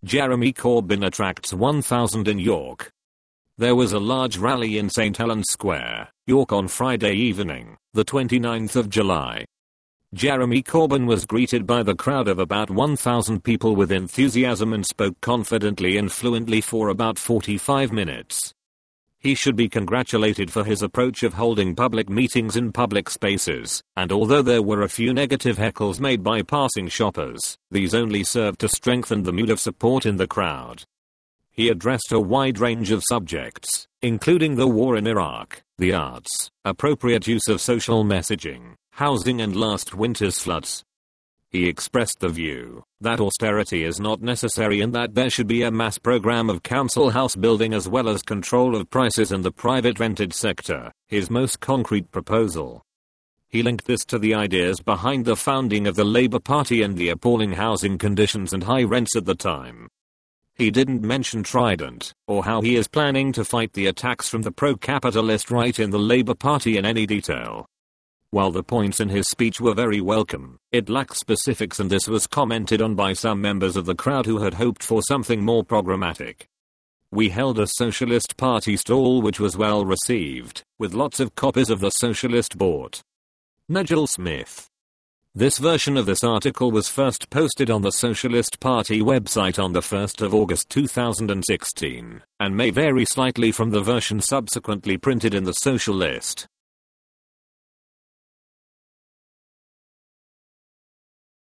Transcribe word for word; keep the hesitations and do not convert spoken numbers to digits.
Jeremy Corbyn attracts one thousand in York. There was a large rally in Saint Helens Square, York on Friday evening, the twenty-ninth of July. Jeremy Corbyn was greeted by the crowd of about one thousand people with enthusiasm and spoke confidently and fluently for about forty-five minutes. He should be congratulated for his approach of holding public meetings in public spaces, and although there were a few negative heckles made by passing shoppers, these only served to strengthen the mood of support in the crowd. He addressed a wide range of subjects, including the war in Iraq, the arts, appropriate use of social messaging, housing and last winter's floods. He expressed the view that austerity is not necessary and that there should be a mass program of council house building as well as control of prices in the private rented sector, his most concrete proposal. He linked this to the ideas behind the founding of the Labour Party and the appalling housing conditions and high rents at the time. He didn't mention Trident, or how he is planning to fight the attacks from the pro-capitalist right in the Labour Party in any detail. While the points in his speech were very welcome, it lacked specifics, and this was commented on by some members of the crowd who had hoped for something more programmatic. We held a Socialist Party stall which was well received, with lots of copies of the Socialist bought. Nigel Smith. This version of this article was first posted on the Socialist Party website on the first of August two thousand sixteen, and may vary slightly from the version subsequently printed in the Socialist.